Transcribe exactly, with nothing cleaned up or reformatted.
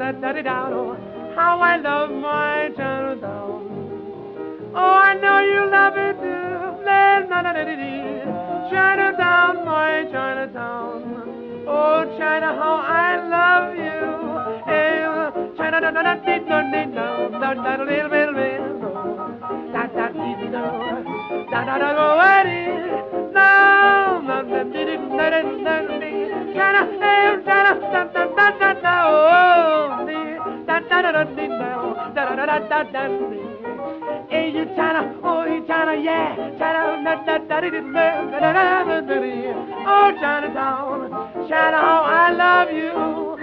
Chinatown. Oh, how I love my Chinatown. Oh, I know you love it too. Chinatown, my Chinatown. Oh, China, how I love you. Hey, China, da da da dee da dee da da da da little bit da da dee da da da da da dee da da da dee da da da dee China, hey, China, da da da da da oh dee da da da da dee da da da da da da dee. Hey, you China, oh, you China, yeah, China, da da da dee da da da da dee. Oh, Chinatown, China, how I love you.